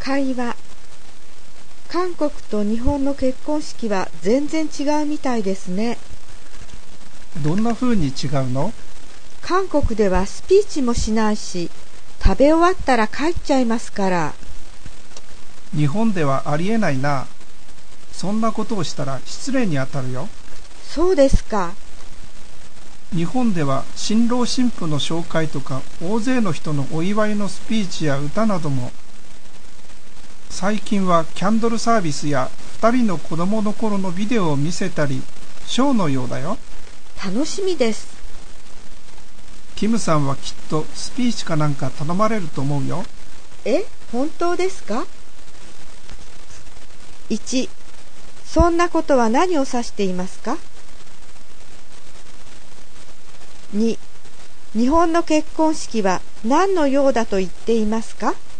会話。韓国と日本の結婚式は全然違うみたいですね。 どんな風に違うの？ 韓国ではスピーチもしないし、食べ終わったら帰っちゃいますから。 日本ではありえないな。そんなことをしたら失礼に当たるよ。 そうですか。 日本では新郎新婦の紹介とか大勢の人のお祝いのスピーチや歌なども、最近はキャンドルサービスや2人の子供の頃のビデオを見せたり、ショーのようだよ。 楽しみです。 キムさんはきっとスピーチかなんか頼まれると思うよ。 本当ですか？ 1. そんなことは何を指していますか？ 2. 日本の結婚式は何のようだと言っていますか？